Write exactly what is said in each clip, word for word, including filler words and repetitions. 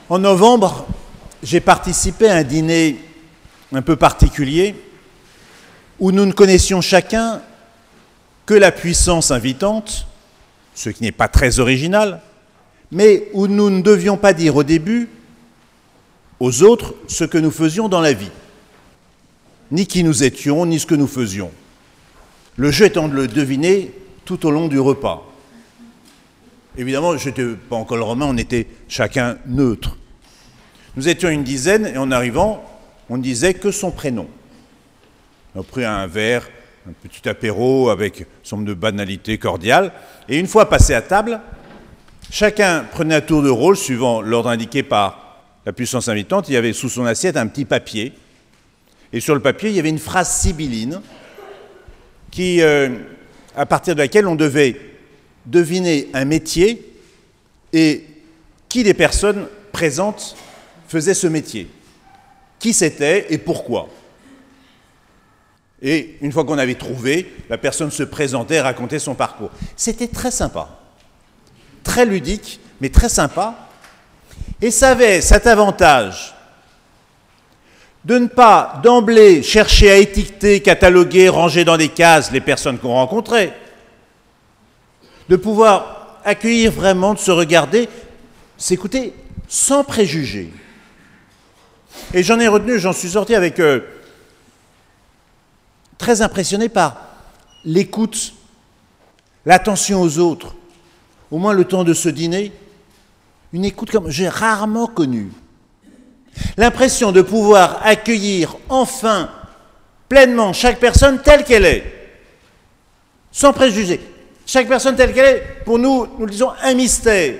En novembre, j'ai participé à un dîner un peu particulier où nous ne connaissions chacun que la puissance invitante, ce qui n'est pas très original, mais où nous ne devions pas dire au début aux autres ce que nous faisions dans la vie, ni qui nous étions, ni ce que nous faisions. Le jeu étant de le deviner tout au long du repas. Évidemment, je n'étais pas encore le romain, on était chacun neutre. Nous étions une dizaine et en arrivant, on ne disait que son prénom. On a pris un verre, un petit apéro avec somme de banalité cordiale. Et une fois passé à table, chacun prenait un tour de rôle suivant l'ordre indiqué par la puissance invitante. Il y avait sous son assiette un petit papier. Et sur le papier, il y avait une phrase sibylline qui, euh, à partir de laquelle on devait deviner un métier et qui des personnes présentes faisait ce métier. Qui c'était et pourquoi. Et une fois qu'on avait trouvé, la personne se présentait et racontait son parcours. C'était très sympa, très ludique, mais très sympa. Et ça avait cet avantage de ne pas d'emblée chercher à étiqueter, cataloguer, ranger dans des cases les personnes qu'on rencontrait, de pouvoir accueillir vraiment, de se regarder, s'écouter sans préjugés. Et j'en ai retenu, j'en suis sorti avec euh, très impressionné par l'écoute, l'attention aux autres, au moins le temps de ce dîner, une écoute comme j'ai rarement connue. L'impression de pouvoir accueillir enfin pleinement chaque personne telle qu'elle est, sans préjugés. Chaque personne telle qu'elle est, pour nous, nous le disons, un mystère.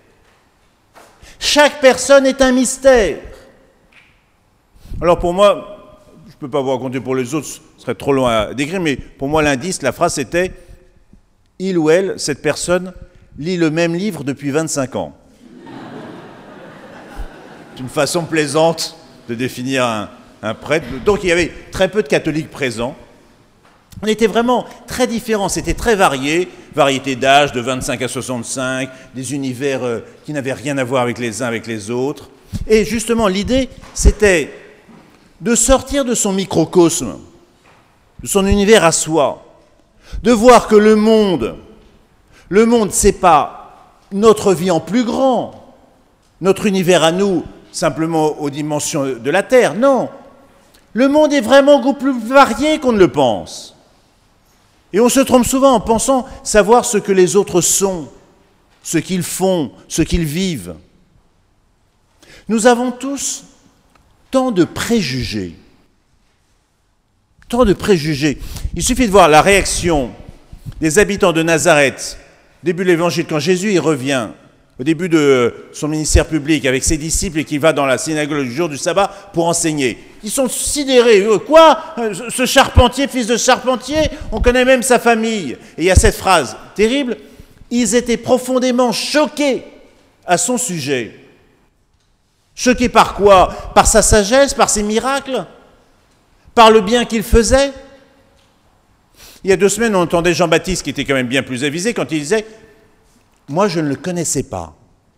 Chaque personne est un mystère. Alors pour moi, je ne peux pas vous raconter pour les autres, ce serait trop long à décrire, mais pour moi l'indice, la phrase c'était « Il ou elle, cette personne, lit le même livre depuis vingt-cinq ans ». C'est une façon plaisante de définir un, un prêtre. Donc il y avait très peu de catholiques présents. On était vraiment très différents, c'était très varié, variété d'âge de vingt-cinq à soixante-cinq, des univers euh, qui n'avaient rien à voir avec les uns avec les autres. Et justement, l'idée, c'était de sortir de son microcosme, de son univers à soi, de voir que le monde, le monde, c'est pas notre vie en plus grand, notre univers à nous, simplement aux dimensions de la Terre, non. Le monde est vraiment beaucoup plus varié qu'on ne le pense. Et on se trompe souvent en pensant savoir ce que les autres sont, ce qu'ils font, ce qu'ils vivent. Nous avons tous tant de préjugés, tant de préjugés. Il suffit de voir la réaction des habitants de Nazareth, début de l'Évangile, quand Jésus y revient, au début de son ministère public, avec ses disciples et qui va dans la synagogue le jour du sabbat pour enseigner. Ils sont sidérés. Quoi ? Ce charpentier, fils de charpentier, on connaît même sa famille. Et il y a cette phrase terrible, ils étaient profondément choqués à son sujet. Choqués par quoi ? Par sa sagesse, par ses miracles ? Par le bien qu'il faisait ? Il y a deux semaines, on entendait Jean-Baptiste, qui était quand même bien plus avisé, quand il disait « Moi, je ne le connaissais pas.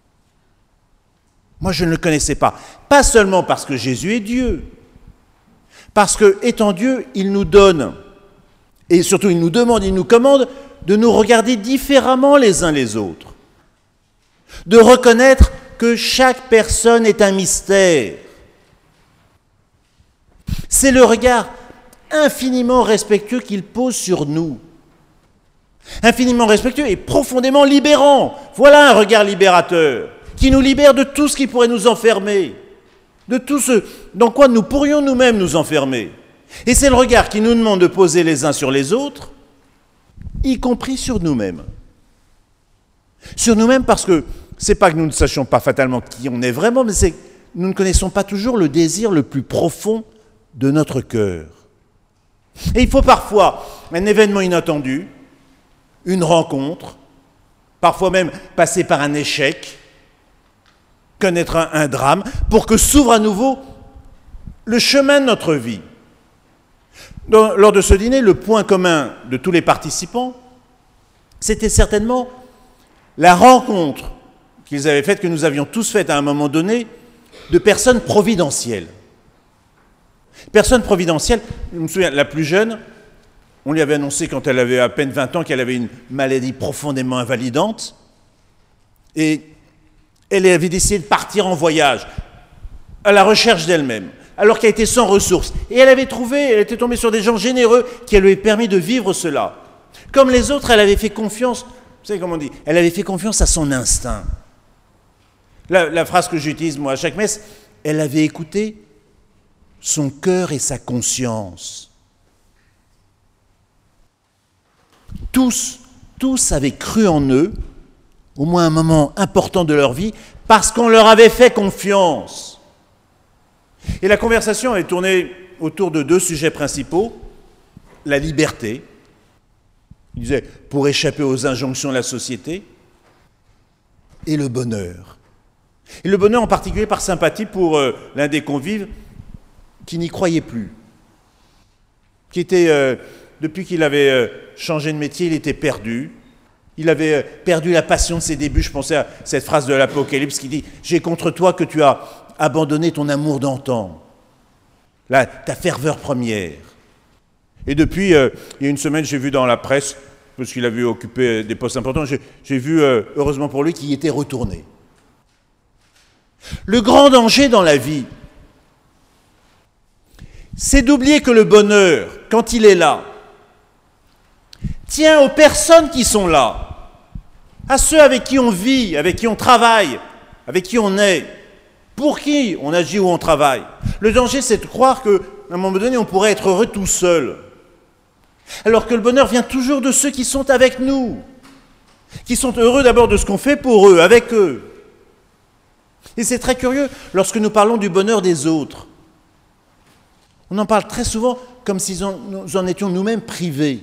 Moi, je ne le connaissais pas. Pas seulement parce que Jésus est Dieu, parce que, étant Dieu, il nous donne, et surtout il nous demande, il nous commande de nous regarder différemment les uns les autres, de reconnaître que chaque personne est un mystère. C'est le regard infiniment respectueux qu'il pose sur nous. Infiniment respectueux et profondément libérant. Voilà un regard libérateur qui nous libère de tout ce qui pourrait nous enfermer, de tout ce dans quoi nous pourrions nous-mêmes nous enfermer. Et c'est le regard qui nous demande de poser les uns sur les autres, y compris sur nous-mêmes. Sur nous-mêmes parce que c'est pas que nous ne sachions pas fatalement qui on est vraiment, mais c'est que nous ne connaissons pas toujours le désir le plus profond de notre cœur. Et il faut parfois un événement inattendu, une rencontre, parfois même passer par un échec, connaître un, un drame, pour que s'ouvre à nouveau le chemin de notre vie. Dans, lors de ce dîner, le point commun de tous les participants, c'était certainement la rencontre qu'ils avaient faite, que nous avions tous faite à un moment donné, de personnes providentielles. Personne providentielle, je me souviens, la plus jeune, on lui avait annoncé quand elle avait à peine vingt ans qu'elle avait une maladie profondément invalidante, et elle avait décidé de partir en voyage, à la recherche d'elle-même, alors qu'elle était sans ressources. Et elle avait trouvé, elle était tombée sur des gens généreux qui lui avaient permis de vivre cela. Comme les autres, elle avait fait confiance, vous savez comment on dit, elle avait fait confiance à son instinct. La, la phrase que j'utilise moi à chaque messe, elle avait écouté son cœur et sa conscience. Tous, tous avaient cru en eux, au moins un moment important de leur vie, parce qu'on leur avait fait confiance. Et la conversation avait tourné autour de deux sujets principaux. La liberté, il disait, pour échapper aux injonctions de la société, et le bonheur. Et le bonheur en particulier par sympathie pour euh, l'un des convives qui n'y croyait plus, qui était, euh, depuis qu'il avait euh, changé de métier, il était perdu. Il avait euh, perdu la passion de ses débuts. Je pensais à cette phrase de l'Apocalypse qui dit « J'ai contre toi que tu as abandonné ton amour d'antan, la, ta ferveur première. » Et depuis, euh, il y a une semaine, j'ai vu dans la presse, parce qu'il avait occupé des postes importants, j'ai, j'ai vu, euh, heureusement pour lui, qu'il y était retourné. Le grand danger dans la vie, c'est d'oublier que le bonheur, quand il est là, tient aux personnes qui sont là, à ceux avec qui on vit, avec qui on travaille, avec qui on est, pour qui on agit ou on travaille. Le danger, c'est de croire qu'à un moment donné, on pourrait être heureux tout seul. Alors que le bonheur vient toujours de ceux qui sont avec nous, qui sont heureux d'abord de ce qu'on fait pour eux, avec eux. Et c'est très curieux, lorsque nous parlons du bonheur des autres, on en parle très souvent comme si nous en étions nous-mêmes privés.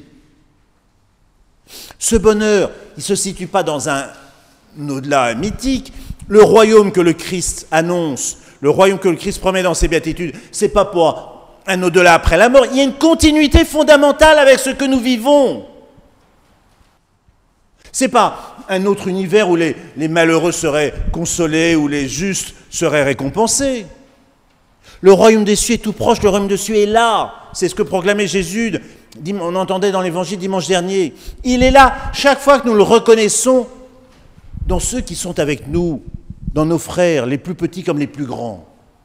Ce bonheur, il ne se situe pas dans un au-delà mythique. Le royaume que le Christ annonce, le royaume que le Christ promet dans ses béatitudes, ce n'est pas pour un au-delà après la mort. Il y a une continuité fondamentale avec ce que nous vivons. Ce n'est pas un autre univers où les, les malheureux seraient consolés, où les justes seraient récompensés. Le royaume des cieux est tout proche, le royaume des cieux est là. C'est ce que proclamait Jésus, on entendait dans l'évangile dimanche dernier. Il est là chaque fois que nous le reconnaissons dans ceux qui sont avec nous, dans nos frères, les plus petits comme les plus grands.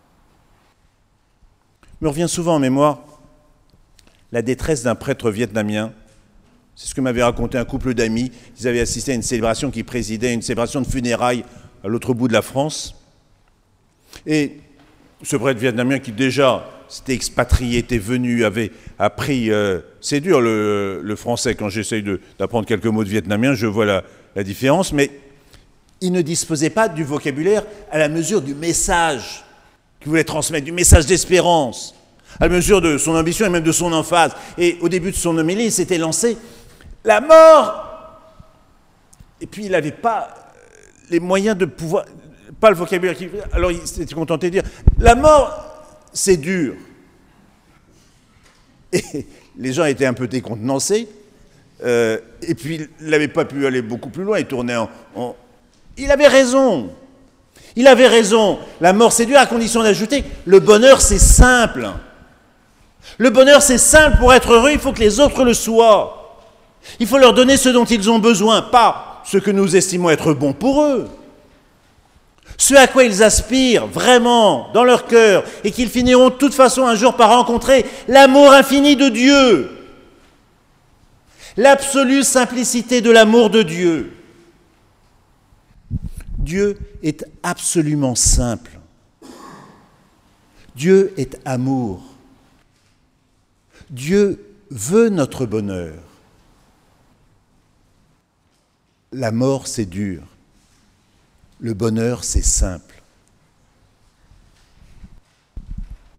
Me revient souvent en mémoire la détresse d'un prêtre vietnamien. C'est ce que m'avait raconté un couple d'amis. Ils avaient assisté à une célébration qui présidait, une célébration de funérailles à l'autre bout de la France. Et ce prêtre vietnamien qui déjà s'était expatrié, était venu, avait appris... Euh, c'est dur le, le français, quand j'essaye de, d'apprendre quelques mots de vietnamien, je vois la, la différence, mais il ne disposait pas du vocabulaire à la mesure du message qu'il voulait transmettre, du message d'espérance, à la mesure de son ambition et même de son emphase. Et au début de son homélie, il s'était lancé « la mort !» Et puis il n'avait pas les moyens de pouvoir... pas le vocabulaire qu'il... Alors il s'était contenté de dire « la mort, c'est dur !» Et les gens étaient un peu décontenancés, euh, et puis il n'avait pas pu aller beaucoup plus loin, il tournait en... en... Il avait raison, il avait raison, la mort c'est dur à condition d'ajouter, le bonheur c'est simple. Le bonheur c'est simple, pour être heureux il faut que les autres le soient. Il faut leur donner ce dont ils ont besoin, pas ce que nous estimons être bon pour eux. Ce à quoi ils aspirent vraiment dans leur cœur et qu'ils finiront de toute façon un jour par rencontrer l'amour infini de Dieu. L'absolue simplicité de l'amour de Dieu. Dieu est absolument simple. Dieu est amour. Dieu veut notre bonheur. La mort, c'est dur. Le bonheur, c'est simple.